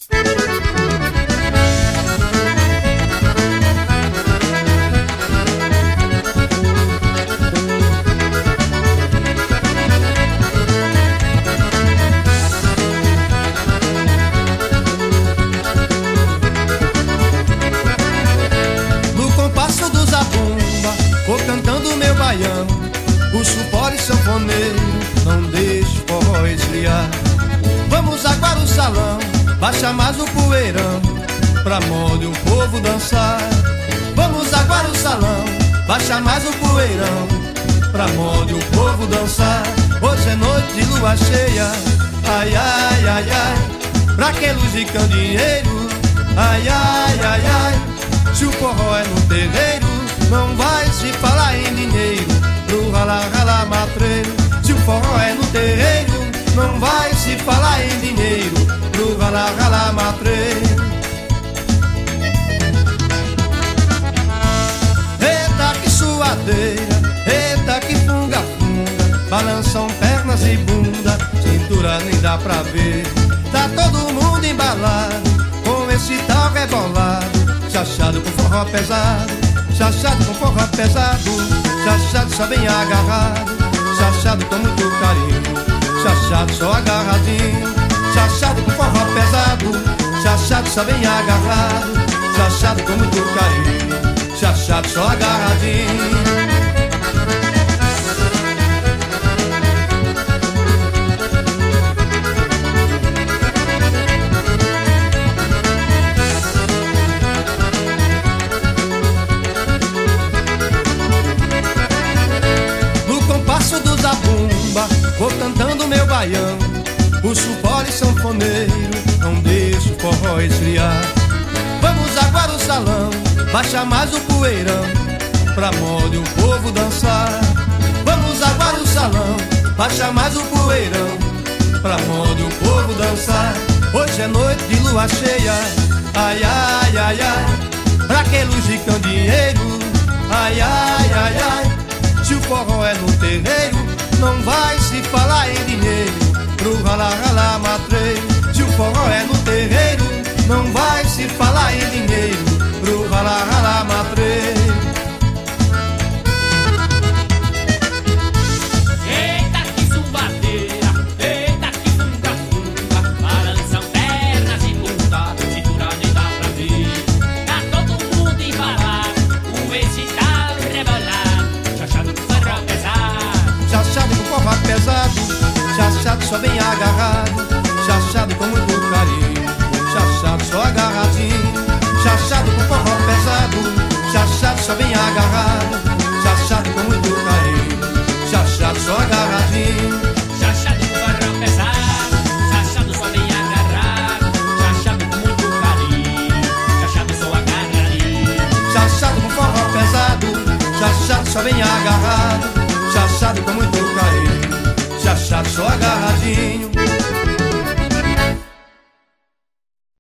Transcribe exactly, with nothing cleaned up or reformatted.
Vou cantando meu baião, puxo o pole sanfoneiro, não deixe o forró esfriar. Vamos aguar o salão, baixa mais o poeirão, pra moda o povo dançar. Vamos aguar o salão, baixa mais o poeirão, pra moda o povo dançar. Hoje é noite de lua cheia, ai, ai, ai, ai, pra que luz de candeeiro, ai, ai, ai, ai. Se o forró é no terreiro, não vai se falar em dinheiro, pro rala, rala, matreiro. Se o forró é no terreiro, não vai se falar em dinheiro, pro rala, rala, matreiro. Eita que suadeira, eita que funga, funga, balançam pernas e bunda, cintura nem dá pra ver. Tá todo mundo embalado, com esse tal rebolado, chachado com forró pesado, chachado com forró pesado, chachado só bem agarrado, chachado com muito carinho, chachado só agarradinho, chachado com forró pesado, chachado só bem agarrado, chachado com muito carinho, chachado só agarradinho. Vou cantando meu baião, puxo o pole sanfoneiro, não deixo o forró esfriar. Vamos aguar o salão, baixa mais o poeirão, pra moda o povo dançar. Vamos aguar o salão, baixa mais o poeirão, pra moda o povo dançar. Hoje é noite de lua cheia, ai, ai, ai, ai, pra que luz de candeeiro, ai, ai, ai, ai. Se o forró é no terreiro, não vai se falar em dinheiro, pro rala, rala, matreiro. Se o forró é no terreiro, não vai se falar em dinheiro, pro rala, rala, matreiro. Eita que zumbadeira, eita que funga, funga, balançam pernas e bunda, cintura nem dá pra ver. Tá todo mundo embalado, com esse tal rebolado, chachado com forró pesado, chachado com forró pesado, chachado só bem agarrado, chachado com muito carinho, chachado só agarradinho, chachado com forró pesado, chachado só bem agarrado, chachado com muito carinho, chachado só agarradinho, chachado com forró pesado, chachado só bem agarrado, chachado com muito carinho, chachado só agarradinho, chachado com forró pesado, chachado só bem agarrado, chachado com muito carinho, chachado só agarradinho.